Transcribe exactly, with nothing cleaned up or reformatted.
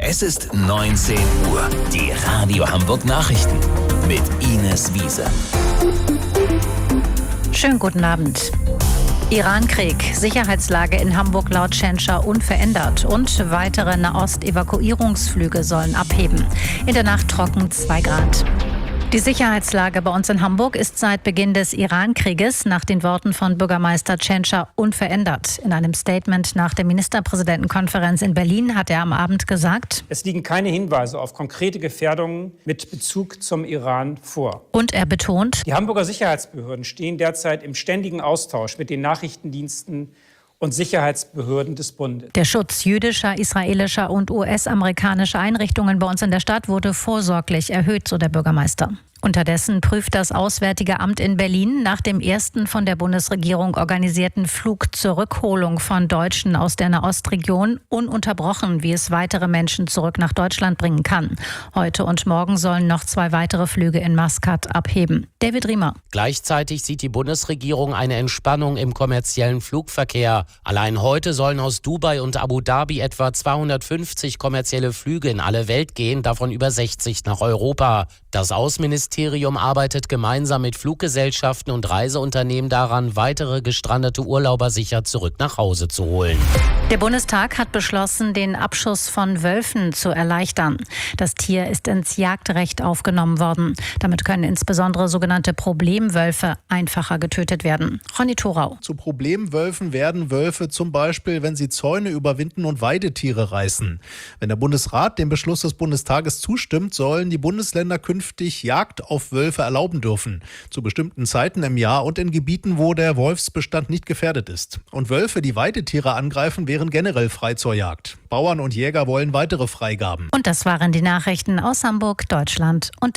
Es ist neunzehn Uhr. Die Radio Hamburg Nachrichten mit Ines Wiese. Schönen guten Abend. Iran-Krieg, Sicherheitslage in Hamburg laut Tschentscher unverändert und weitere Nahost-Evakuierungsflüge sollen abheben. In der Nacht trocken zwei Grad. Die Sicherheitslage bei uns in Hamburg ist seit Beginn des Iran-Krieges nach den Worten von Bürgermeister Tschentscher unverändert. In einem Statement nach der Ministerpräsidentenkonferenz in Berlin hat er am Abend gesagt: Es liegen keine Hinweise auf konkrete Gefährdungen mit Bezug zum Iran vor. Und er betont: Die Hamburger Sicherheitsbehörden stehen derzeit im ständigen Austausch mit den Nachrichtendiensten und Sicherheitsbehörden des Bundes. Der Schutz jüdischer, israelischer und U S-amerikanischer Einrichtungen bei uns in der Stadt wurde vorsorglich erhöht, so der Bürgermeister. Unterdessen prüft das Auswärtige Amt in Berlin nach dem ersten von der Bundesregierung organisierten Flug zur Rückholung von Deutschen aus der Nahostregion ununterbrochen, wie es weitere Menschen zurück nach Deutschland bringen kann. Heute und morgen sollen noch zwei weitere Flüge in Maskat abheben. David Riemer. Gleichzeitig sieht die Bundesregierung eine Entspannung im kommerziellen Flugverkehr. Allein heute sollen aus Dubai und Abu Dhabi etwa zweihundertfünfzig kommerzielle Flüge in alle Welt gehen, davon über sechzig nach Europa. Das Außenministerium Das Ministerium arbeitet gemeinsam mit Fluggesellschaften und Reiseunternehmen daran, weitere gestrandete Urlauber sicher zurück nach Hause zu holen. Der Bundestag hat beschlossen, den Abschuss von Wölfen zu erleichtern. Das Tier ist ins Jagdrecht aufgenommen worden. Damit können insbesondere sogenannte Problemwölfe einfacher getötet werden. Ronny Thorau. Zu Problemwölfen werden Wölfe zum Beispiel, wenn sie Zäune überwinden und Weidetiere reißen. Wenn der Bundesrat dem Beschluss des Bundestages zustimmt, sollen die Bundesländer künftig Jagd auf Wölfe erlauben dürfen. Zu bestimmten Zeiten im Jahr und in Gebieten, wo der Wolfsbestand nicht gefährdet ist. Und Wölfe, die Weidetiere angreifen, wären generell frei zur Jagd. Bauern und Jäger wollen weitere Freigaben. Und das waren die Nachrichten aus Hamburg, Deutschland und